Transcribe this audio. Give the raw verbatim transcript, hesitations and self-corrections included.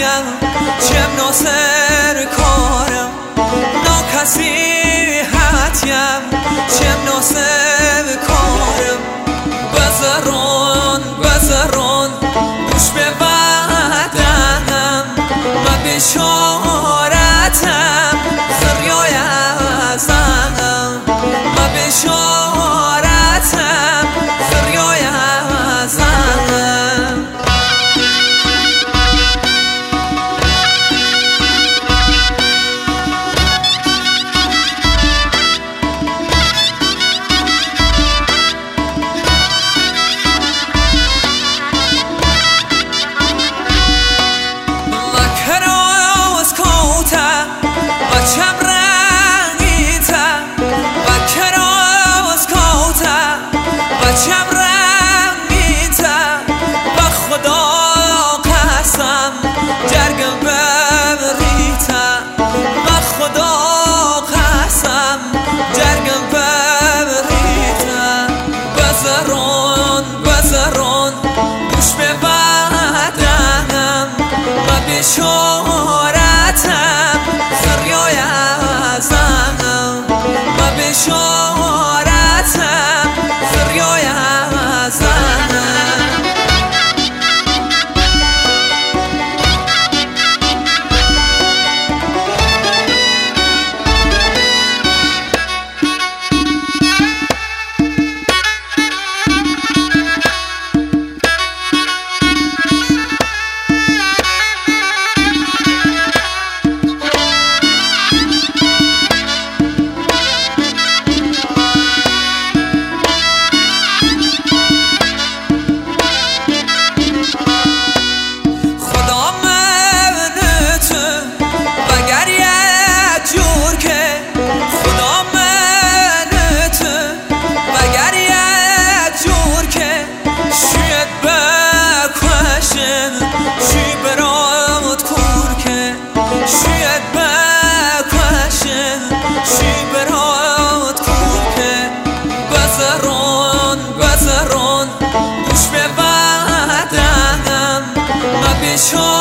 هاتیم چم ناصر کارم ناکسی هاتیم چم ناصر کارم بزرون بزرون گوش به وعدم ما بشارتم خریای ازم ما بشارتم خریای ازم چم رمیتم و خدا قسم جرگم ببریتم و خدا قسم جرگم ببریتم بزرون بزرون گوش به وعدم و بشارتم خریای ازم و بشارتم خریای ازم بزرون بزرون گوش به وعدم ما بشارتم